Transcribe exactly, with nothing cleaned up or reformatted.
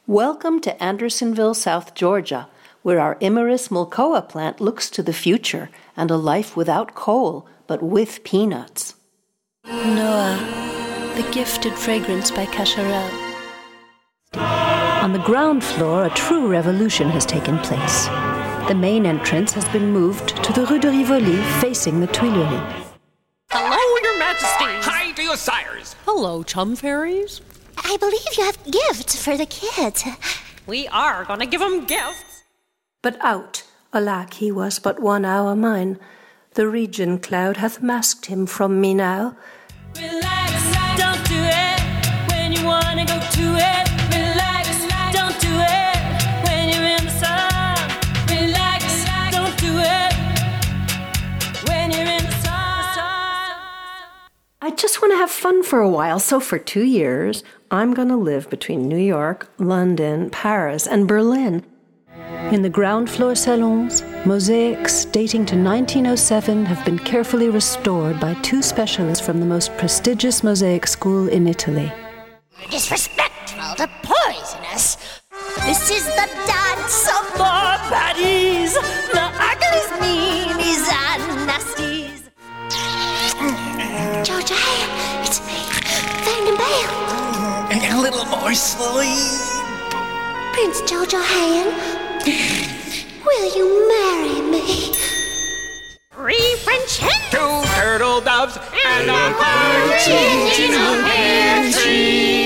Welcome to Andersonville, South Georgia, where our Imaris mulcoa plant looks to the future and a life without coal, but with peanuts. Noah, the gifted fragrance by Cacharel. On the ground floor, a true revolution has taken place. The main entrance has been moved to the Rue de Rivoli, facing the Tuileries. Hello, Your Majesty! Hi to your sires! Hello, chum fairies. I believe you have gifts for the kids. We are gonna give them gifts. But out, alack, he was but one hour mine. The region cloud hath masked him from me now. Relax, don't do it when you wanna go to it. Relax, don't do it when you're in the sun. Relax, don't do it when you're in the sun. I just want to have fun for a while, so for two years, I'm going to live between New York, London, Paris, and Berlin. In the ground floor salons, mosaics dating to nineteen oh seven have been carefully restored by two specialists from the most prestigious mosaic school in Italy. Disrespectful to poisonous. This is the dance of more baddies. The uglies, meanies, and nasties. Georgia, it's me, Vernon Bale. A little more sweet. Prince Georgia Hayen, will you marry me? Three French hens, Two turtle doves and a partridge in a pear tree.